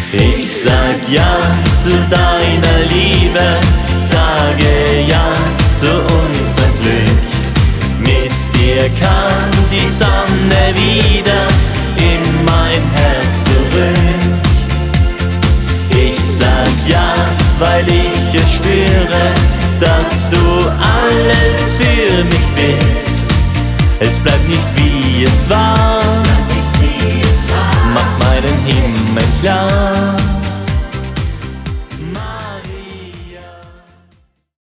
Ich sag ja zu deiner Liebe, sage ja zu unserem Glück. Mit dir kann die Sonne wieder in mein Herz zurück. Ich sag ja, weil ich es spüre, dass du alles für mich bist. Es bleibt nicht wie es war, mach meinen Himmel klar.